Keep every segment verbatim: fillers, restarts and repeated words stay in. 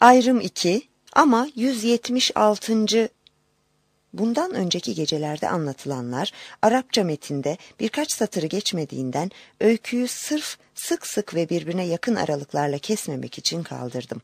Ayrım iki ama yüz yetmiş altıncı. Bundan önceki gecelerde anlatılanlar Arapça metinde birkaç satırı geçmediğinden öyküyü sırf sık sık ve birbirine yakın aralıklarla kesmemek için kaldırdım.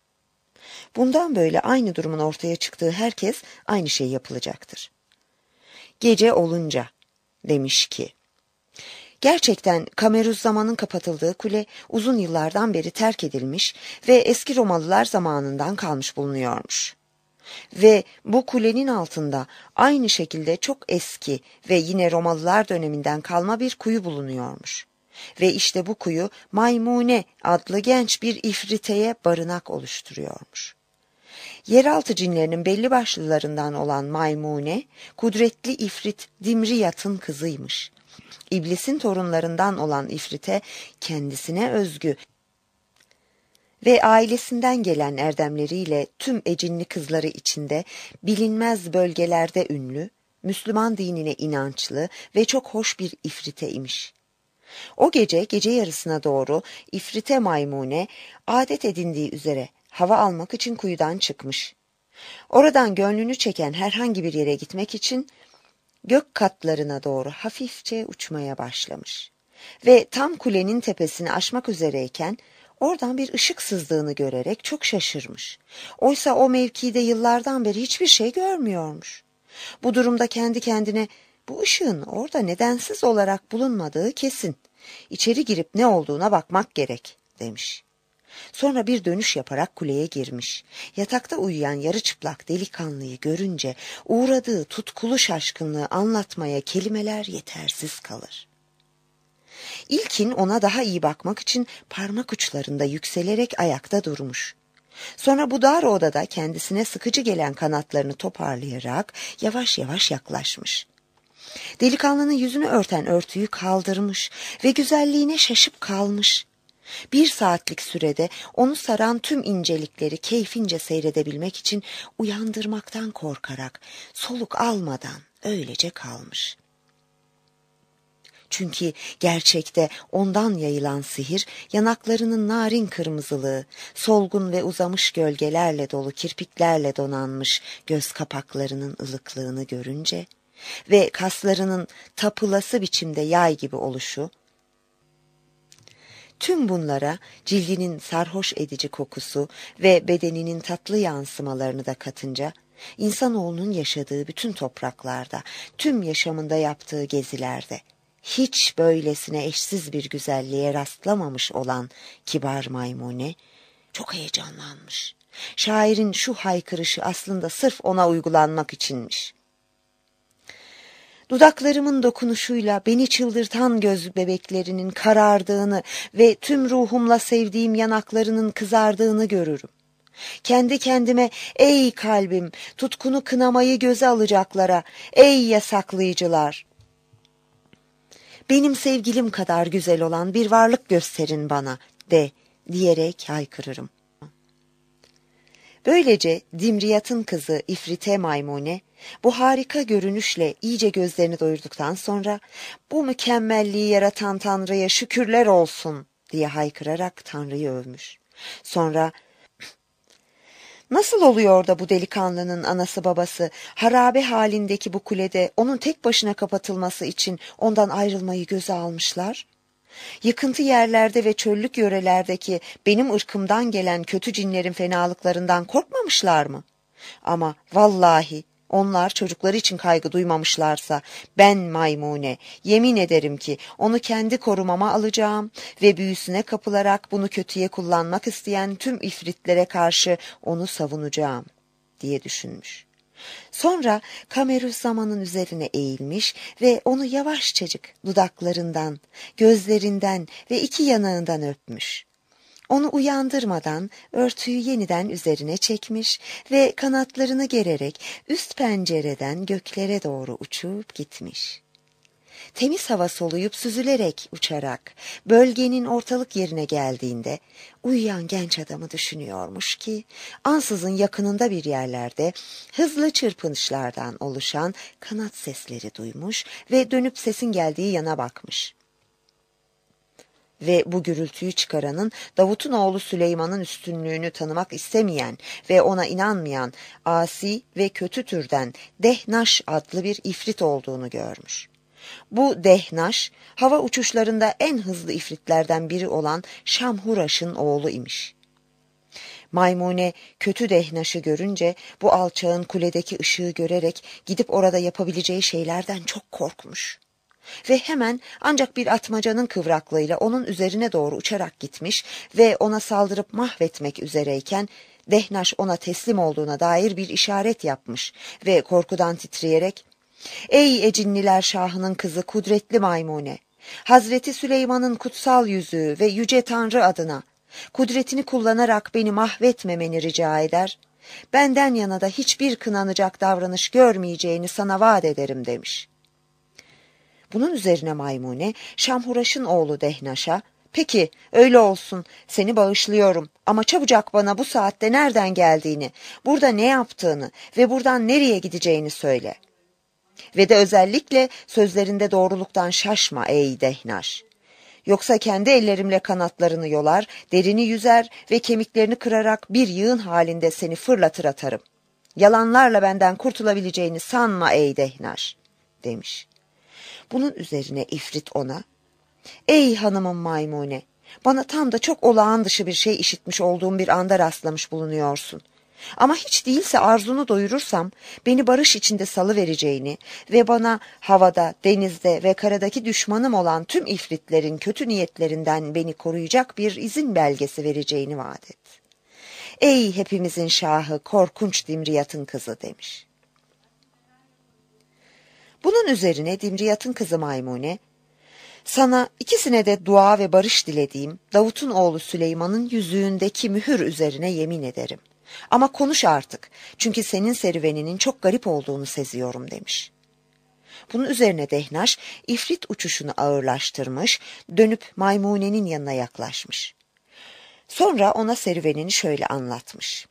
Bundan böyle aynı durumun ortaya çıktığı herkes aynı şey yapılacaktır. Gece olunca demiş ki, gerçekten Kameruzzaman'ın kapatıldığı kule uzun yıllardan beri terk edilmiş ve eski Romalılar zamanından kalmış bulunuyormuş. Ve bu kulenin altında aynı şekilde çok eski ve yine Romalılar döneminden kalma bir kuyu bulunuyormuş. Ve işte bu kuyu Maymune adlı genç bir ifriteye barınak oluşturuyormuş. Yeraltı cinlerinin belli başlılarından olan Maymune, kudretli ifrit Dimriyat'ın kızıymış. İblisin torunlarından olan ifrite kendisine özgü ve ailesinden gelen erdemleriyle tüm ecinli kızları içinde bilinmez bölgelerde ünlü, Müslüman dinine inançlı ve çok hoş bir ifrite imiş. O gece gece yarısına doğru ifrite Maymune adet edindiği üzere hava almak için kuyudan çıkmış. Oradan gönlünü çeken herhangi bir yere gitmek için gök katlarına doğru hafifçe uçmaya başlamış. Ve tam kulenin tepesini aşmak üzereyken oradan bir ışık sızdığını görerek çok şaşırmış. Oysa o mevkide yıllardan beri hiçbir şey görmüyormuş. Bu durumda kendi kendine bu ışığın orada nedensiz olarak bulunmadığı kesin. İçeri girip ne olduğuna bakmak gerek demiş. Sonra bir dönüş yaparak kuleye girmiş. Yatakta uyuyan yarı çıplak delikanlıyı görünce uğradığı tutkulu şaşkınlığı anlatmaya kelimeler yetersiz kalır. İlkin ona daha iyi bakmak için parmak uçlarında yükselerek ayakta durmuş. Sonra bu dar odada kendisine sıkıcı gelen kanatlarını toparlayarak yavaş yavaş yaklaşmış. Delikanlının yüzünü örten örtüyü kaldırmış ve güzelliğine şaşıp kalmış. Bir saatlik sürede onu saran tüm incelikleri keyfince seyredebilmek için uyandırmaktan korkarak soluk almadan öylece kalmış. Çünkü gerçekte ondan yayılan sihir, yanaklarının narin kırmızılığı, solgun ve uzamış gölgelerle dolu kirpiklerle donanmış göz kapaklarının ılıklığını görünce ve kaslarının tapılası biçimde yay gibi oluşu, tüm bunlara cildinin sarhoş edici kokusu ve bedeninin tatlı yansımalarını da katınca, insanoğlunun yaşadığı bütün topraklarda, tüm yaşamında yaptığı gezilerde, hiç böylesine eşsiz bir güzelliğe rastlamamış olan kibar Maymune, çok heyecanlanmış. Şairin şu haykırışı aslında sırf ona uygulanmak içinmiş. Dudaklarımın dokunuşuyla beni çıldırtan göz bebeklerinin karardığını ve tüm ruhumla sevdiğim yanaklarının kızardığını görürüm. Kendi kendime, ey kalbim, tutkunu kınamayı göze alacaklara, ey yasaklayıcılar! Benim sevgilim kadar güzel olan bir varlık gösterin bana, de, diyerek haykırırım. Böylece Dimriyat'ın kızı İfrite Maymune, bu harika görünüşle iyice gözlerini doyurduktan sonra, bu mükemmelliği yaratan Tanrı'ya şükürler olsun diye haykırarak Tanrı'yı övmüş. Sonra, nasıl oluyor da bu delikanlının anası babası harabe halindeki bu kulede onun tek başına kapatılması için ondan ayrılmayı göze almışlar? Yıkıntı yerlerde ve çöllük yörelerdeki benim ırkımdan gelen kötü cinlerin fenalıklarından korkmamışlar mı? Ama vallahi onlar çocukları için kaygı duymamışlarsa ben Maymune yemin ederim ki onu kendi korumama alacağım ve büyüsüne kapılarak bunu kötüye kullanmak isteyen tüm ifritlere karşı onu savunacağım diye düşünmüş. Sonra Kameruzzaman'ın üzerine eğilmiş ve onu yavaşçacık dudaklarından, gözlerinden ve iki yanağından öpmüş. Onu uyandırmadan örtüyü yeniden üzerine çekmiş ve kanatlarını gererek üst pencereden göklere doğru uçup gitmiş. Temiz hava soluyup süzülerek uçarak bölgenin ortalık yerine geldiğinde uyuyan genç adamı düşünüyormuş ki ansızın yakınında bir yerlerde hızlı çırpınışlardan oluşan kanat sesleri duymuş ve dönüp sesin geldiği yana bakmış. ve bu gürültüyü çıkaranın Davut'un oğlu Süleyman'ın üstünlüğünü tanımak istemeyen ve ona inanmayan asi ve kötü türden Dehnaş adlı bir ifrit olduğunu görmüş. Bu Dehnaş, hava uçuşlarında en hızlı ifritlerden biri olan Şamhuraş'ın oğlu imiş. Maymune kötü Dehnaş'ı görünce bu alçağın kuledeki ışığı görerek gidip orada yapabileceği şeylerden çok korkmuş. Ve hemen ancak bir atmacanın kıvraklığıyla onun üzerine doğru uçarak gitmiş ve ona saldırıp mahvetmek üzereyken Dehnaş ona teslim olduğuna dair bir işaret yapmış ve korkudan titreyerek "Ey Ecinliler Şahı'nın kızı kudretli Maymune! Hazreti Süleyman'ın kutsal yüzüğü ve yüce Tanrı adına kudretini kullanarak beni mahvetmemeni rica eder. Benden yana da hiçbir kınanacak davranış görmeyeceğini sana vaat ederim" demiş. Bunun üzerine Maymune, Şamhuraş'ın oğlu Dehnaş'a, "Peki, öyle olsun, seni bağışlıyorum ama çabucak bana bu saatte nereden geldiğini, burada ne yaptığını ve buradan nereye gideceğini söyle. Ve de özellikle sözlerinde doğruluktan şaşma ey Dehnaş. Yoksa kendi ellerimle kanatlarını yolar, derini yüzer ve kemiklerini kırarak bir yığın halinde seni fırlatır atarım. Yalanlarla benden kurtulabileceğini sanma ey Dehnaş" demiş. Bunun üzerine ifrit ona, "Ey hanımım Maymune, bana tam da çok olağan dışı bir şey işitmiş olduğum bir anda rastlamış bulunuyorsun. Ama hiç değilse arzunu doyurursam beni barış içinde salıvereceğini ve bana havada, denizde ve karadaki düşmanım olan tüm ifritlerin kötü niyetlerinden beni koruyacak bir izin belgesi vereceğini vaat et. Ey hepimizin şahı korkunç Dimriyat'ın kızı" demiş. Bunun üzerine Dimriyat'ın kızı Maymune, "Sana ikisine de dua ve barış dilediğim Davut'un oğlu Süleyman'ın yüzüğündeki mühür üzerine yemin ederim. Ama konuş artık, çünkü senin serüveninin çok garip olduğunu seziyorum" demiş. Bunun üzerine Dehnaş, ifrit uçuşunu ağırlaştırmış, dönüp Maymune'nin yanına yaklaşmış. Sonra ona serüvenini şöyle anlatmış.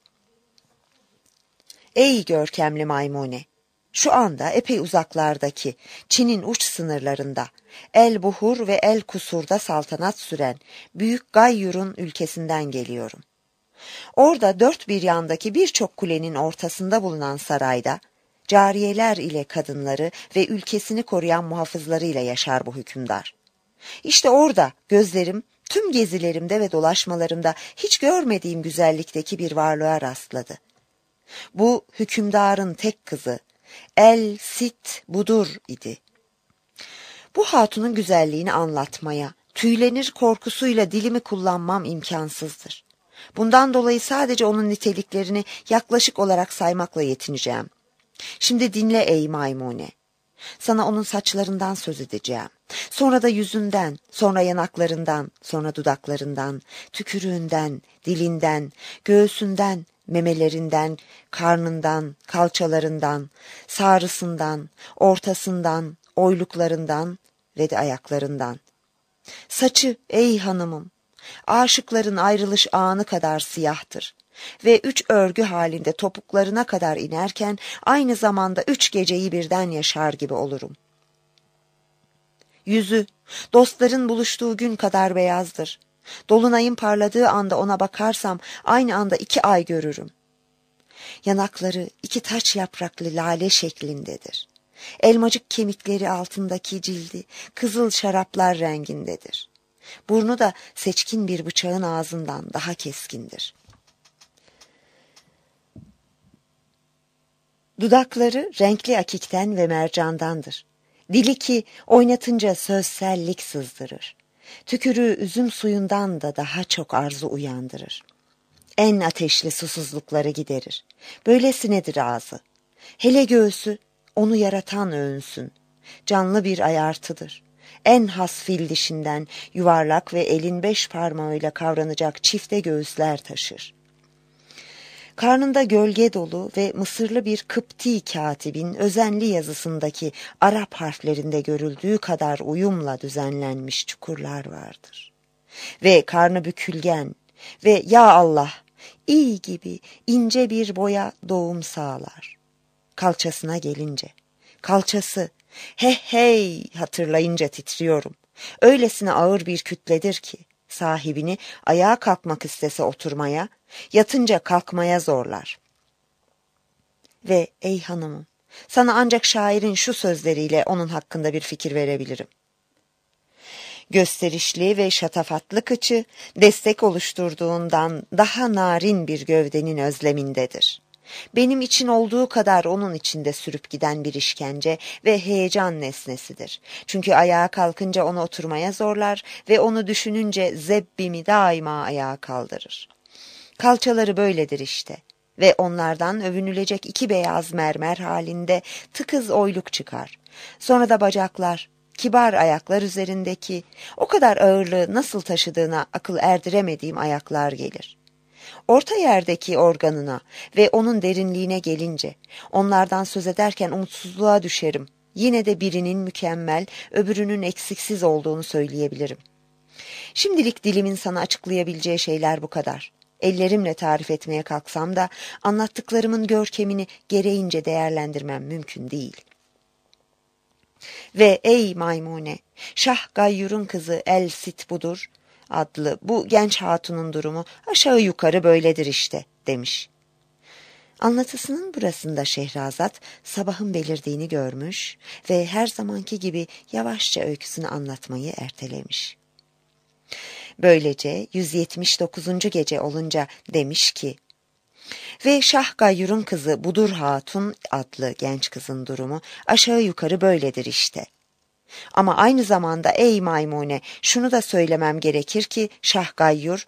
"Ey görkemli Maymune! Şu anda epey uzaklardaki, Çin'in uç sınırlarında, El Buhur ve El Kusur'da saltanat süren Büyük Gayyur'un ülkesinden geliyorum. Orada dört bir yandaki birçok kulenin ortasında bulunan sarayda, cariyeler ile kadınları ve ülkesini koruyan muhafızlarıyla yaşar bu hükümdar. İşte orada gözlerim, tüm gezilerimde ve dolaşmalarımda hiç görmediğim güzellikteki bir varlığa rastladı. Bu hükümdarın tek kızı, El Sit Budur idi. Bu hatunun güzelliğini anlatmaya, tüylenir korkusuyla dilimi kullanmam imkansızdır. Bundan dolayı sadece onun niteliklerini yaklaşık olarak saymakla yetineceğim. Şimdi dinle ey Maymune. Sana onun saçlarından söz edeceğim. Sonra da yüzünden, sonra yanaklarından, sonra dudaklarından, tükürüğünden, dilinden, göğsünden, memelerinden, karnından, kalçalarından, sağrısından, ortasından, oyluklarından ve de ayaklarından. Saçı ey hanımım, aşıkların ayrılış anı kadar siyahtır ve üç örgü halinde topuklarına kadar inerken aynı zamanda üç geceyi birden yaşar gibi olurum. Yüzü, dostların buluştuğu gün kadar beyazdır. Dolunayın parladığı anda ona bakarsam aynı anda iki ay görürüm. Yanakları iki taç yapraklı lale şeklindedir. Elmacık kemikleri altındaki cildi kızıl şaraplar rengindedir. Burnu da seçkin bir bıçağın ağzından daha keskindir. Dudakları renkli akikten ve mercandandır. Dili ki oynatınca sözsellik sızdırır. Tükürüğü üzüm suyundan da daha çok arzu uyandırır. En ateşli susuzlukları giderir. Böylesinedir ağzı. Hele göğsü, onu yaratan övünsün. Canlı bir ayartıdır. En has fil dişinden yuvarlak ve elin beş parmağıyla kavranacak çifte göğüsler taşır. Karnında gölge dolu ve Mısırlı bir Kıpti katibin özenli yazısındaki Arap harflerinde görüldüğü kadar uyumla düzenlenmiş çukurlar vardır. Ve karnı bükülgen ve ya Allah, iyi gibi ince bir boya doğum sağlar. Kalçasına gelince, kalçası, he hey hatırlayınca titriyorum. Öylesine ağır bir kütledir ki, sahibini ayağa kalkmak istese oturmaya, yatınca kalkmaya zorlar. Ve ey hanımım, sana ancak şairin şu sözleriyle onun hakkında bir fikir verebilirim. Gösterişli ve şatafatlı kıçı, destek oluşturduğundan daha narin bir gövdenin özlemindedir. Benim için olduğu kadar onun içinde sürüp giden bir işkence ve heyecan nesnesidir. Çünkü ayağa kalkınca onu oturmaya zorlar ve onu düşününce zebbimi daima ayağa kaldırır. Kalçaları böyledir işte ve onlardan övünülecek iki beyaz mermer halinde tıkız oyluk çıkar. Sonra da bacaklar, kibar ayaklar üzerindeki o kadar ağırlığı nasıl taşıdığına akıl erdiremediğim ayaklar gelir. Orta yerdeki organına ve onun derinliğine gelince, onlardan söz ederken umutsuzluğa düşerim. Yine de birinin mükemmel, öbürünün eksiksiz olduğunu söyleyebilirim. Şimdilik dilimin sana açıklayabileceği şeyler bu kadar. Ellerimle tarif etmeye kalksam da anlattıklarımın görkemini gereğince değerlendirmem mümkün değil. Ve ey Maymune, Şah Gayyur'un kızı El Sit budur adlı bu genç hatunun durumu aşağı yukarı böyledir işte demiş. Anlatısının burasında Şehrazat sabahın belirdiğini görmüş ve her zamanki gibi yavaşça öyküsünü anlatmayı ertelemiş. Böylece yüz yetmiş dokuzuncu gece olunca demiş ki, ve Şah Gayyur'un kızı Budur Hatun adlı genç kızın durumu aşağı yukarı böyledir işte. Ama aynı zamanda ey Maymune, şunu da söylemem gerekir ki Şah Gayyur,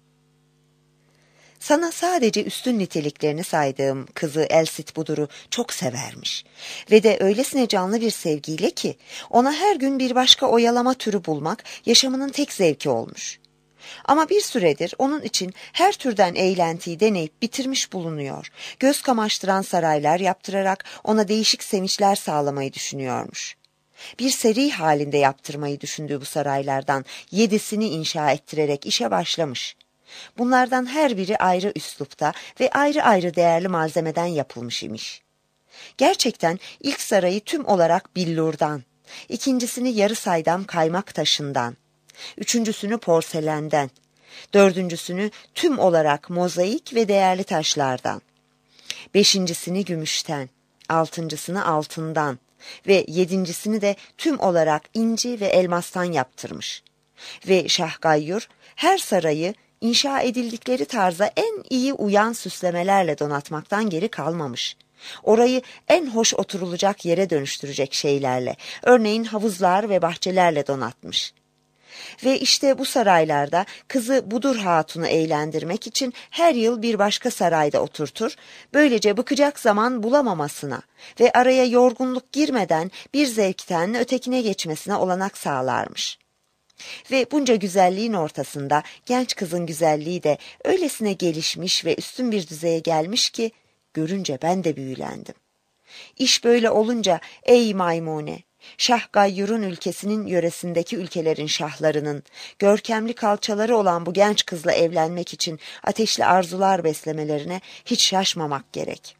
sana sadece üstün niteliklerini saydığım kızı El Sit Budur'u çok severmiş. Ve de öylesine canlı bir sevgiyle ki ona her gün bir başka oyalama türü bulmak yaşamının tek zevki olmuş. Ama bir süredir onun için her türden eğlentiyi deneyip bitirmiş bulunuyor. Göz kamaştıran saraylar yaptırarak ona değişik sevinçler sağlamayı düşünüyormuş. Bir seri halinde yaptırmayı düşündüğü bu saraylardan yedisini inşa ettirerek işe başlamış. Bunlardan her biri ayrı üslupta ve ayrı ayrı değerli malzemeden yapılmış imiş. Gerçekten ilk sarayı tüm olarak billurdan, ikincisini yarı saydam kaymak taşından, üçüncüsünü porselenden, dördüncüsünü tüm olarak mozaik ve değerli taşlardan, beşincisini gümüşten, altıncısını altından ve yedincisini de tüm olarak inci ve elmastan yaptırmış. Ve Şah Gayyur her sarayı inşa edildikleri tarza en iyi uyan süslemelerle donatmaktan geri kalmamış. Orayı en hoş oturulacak yere dönüştürecek şeylerle, örneğin havuzlar ve bahçelerle donatmış. Ve işte bu saraylarda kızı Budur Hatun'u eğlendirmek için her yıl bir başka sarayda oturtur, böylece bıkacak zaman bulamamasına ve araya yorgunluk girmeden bir zevkten ötekine geçmesine olanak sağlarmış. Ve bunca güzelliğin ortasında genç kızın güzelliği de öylesine gelişmiş ve üstün bir düzeye gelmiş ki görünce ben de büyülendim. İş böyle olunca ey Maymune, Şah Gayyur'un ülkesinin yöresindeki ülkelerin şahlarının görkemli kalçaları olan bu genç kızla evlenmek için ateşli arzular beslemelerine hiç şaşmamak gerek.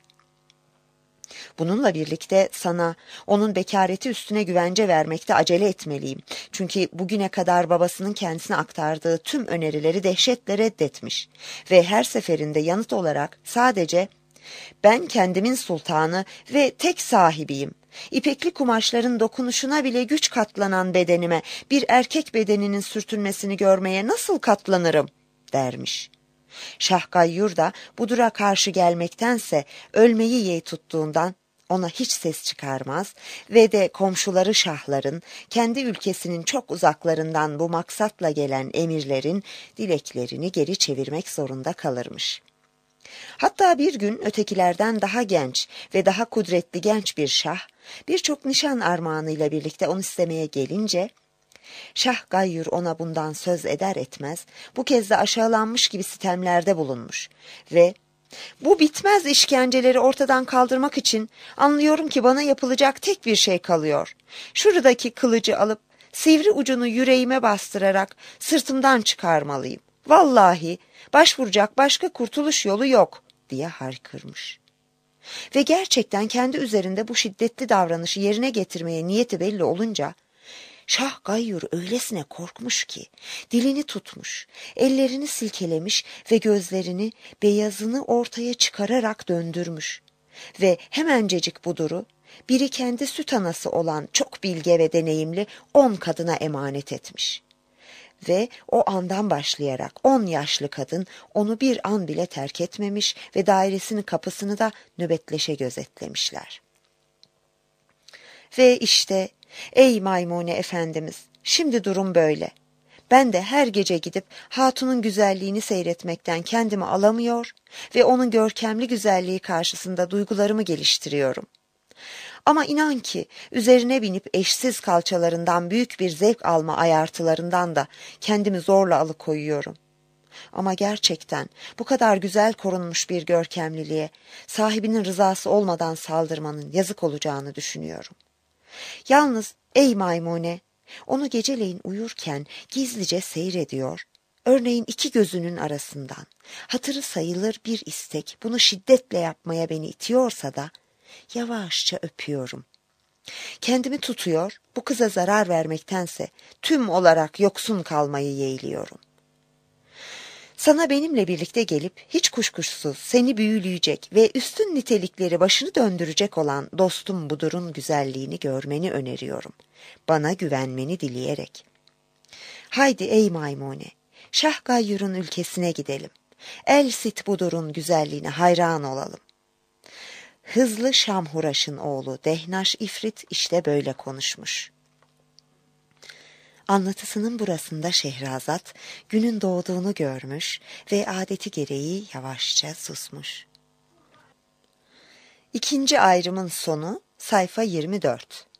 Bununla birlikte sana onun bekareti üstüne güvence vermekte acele etmeliyim. Çünkü bugüne kadar babasının kendisine aktardığı tüm önerileri dehşetle reddetmiş ve her seferinde yanıt olarak sadece ben kendimin sultanı ve tek sahibiyim. İpekli kumaşların dokunuşuna bile güç katlanan bedenime bir erkek bedeninin sürtünmesini görmeye nasıl katlanırım dermiş. Şah Gayyur da Budur'a karşı gelmektense ölmeyi yeğ tuttuğundan ona hiç ses çıkarmaz ve de komşuları şahların, kendi ülkesinin çok uzaklarından bu maksatla gelen emirlerin dileklerini geri çevirmek zorunda kalırmış. Hatta bir gün ötekilerden daha genç ve daha kudretli genç bir şah, birçok nişan armağanıyla birlikte onu istemeye gelince, Şah Gayyur ona bundan söz eder etmez, bu kez de aşağılanmış gibi sitemlerde bulunmuş ve bu bitmez işkenceleri ortadan kaldırmak için anlıyorum ki bana yapılacak tek bir şey kalıyor. Şuradaki kılıcı alıp sivri ucunu yüreğime bastırarak sırtımdan çıkarmalıyım. Vallahi başvuracak başka kurtuluş yolu yok diye haykırmış. Ve gerçekten kendi üzerinde bu şiddetli davranışı yerine getirmeye niyeti belli olunca Şah Gayyur öylesine korkmuş ki dilini tutmuş, ellerini silkelemiş ve gözlerini beyazını ortaya çıkararak döndürmüş. Ve hemencecik Budur'u biri kendi süt anası olan çok bilge ve deneyimli on kadına emanet etmiş. Ve o andan başlayarak on yaşlı kadın onu bir an bile terk etmemiş ve dairesinin kapısını da nöbetleşe gözetlemişler. Ve işte ey Maymune Efendimiz, şimdi durum böyle. Ben de her gece gidip hatunun güzelliğini seyretmekten kendimi alamıyor ve onun görkemli güzelliği karşısında duygularımı geliştiriyorum. Ama inan ki üzerine binip eşsiz kalçalarından büyük bir zevk alma ayartılarından da kendimi zorla alıkoyuyorum. Ama gerçekten bu kadar güzel korunmuş bir görkemliliğe sahibinin rızası olmadan saldırmanın yazık olacağını düşünüyorum. Yalnız ey Maymune, onu geceleyin uyurken gizlice seyrediyor, örneğin iki gözünün arasından hatırı sayılır bir istek bunu şiddetle yapmaya beni itiyorsa da yavaşça öpüyorum. Kendimi tutuyor, bu kıza zarar vermektense tüm olarak yoksun kalmayı yeğliyorum. Sana benimle birlikte gelip hiç kuşkusuz seni büyüleyecek ve üstün nitelikleri başını döndürecek olan dostum Budur'un güzelliğini görmeni öneriyorum. Bana güvenmeni dileyerek. Haydi ey Maymune, Şah Gayyur'un ülkesine gidelim. El Sit Budur'un güzelliğine hayran olalım. Hızlı Şamhuraş'ın oğlu Dehnaş İfrit işte böyle konuşmuş. Anlatısının burasında Şehrazat günün doğduğunu görmüş ve adeti gereği yavaşça susmuş. İkinci ayrımın sonu sayfa yirmi dört.